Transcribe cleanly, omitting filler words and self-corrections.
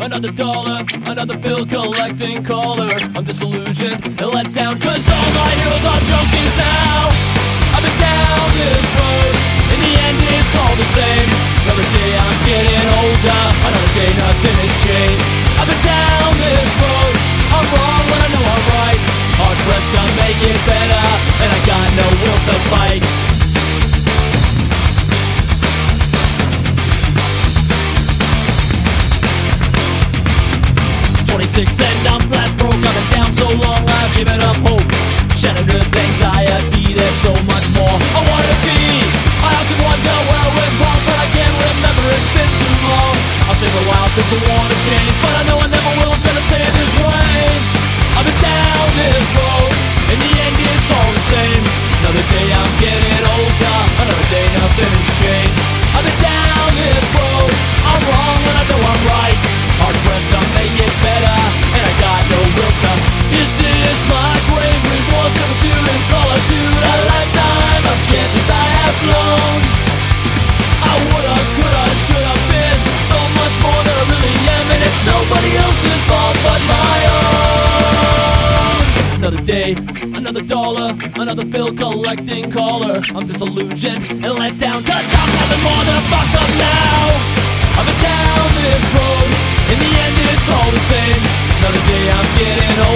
another dollar, another bill collecting caller. I'm disillusioned and let down, cause all my heroes are junkies now. I've been down this road, in the end it's all the same. Another day I'm getting older, another day nothing has changed. I've been down this road, I'm wrong when I know I'm right. Hard pressed to make it better, and I got no will to fight. 26 and I'm flat broke. I've been down so long I've given up hope. Shattered nerves, anxiety, there's so much more I wanna be. I often wonder where I went wrong, but I can't remember, it's been too long. I'll think a while, things will wanna change, but I know I never will, I'm gonna stay this way. I've been down this road, in the end it's all the same. Another day I'm getting older, another day nothing has changed. I've been down this road, I'm wrong when I know I'm right. Hard pressed to make it better, and I got no will to. Is this my grave reward? Servitude and solitude, a lifetime of chances I have blown. I woulda, coulda, shoulda been so much more than I really am, and it's nobody else's fault but my own. Another day, another dollar, another bill collecting caller. I'm disillusioned and let down, cause I'm nothing more than a fuck up now. I've been down this road, in the end it's all the same. Another day I'm getting old.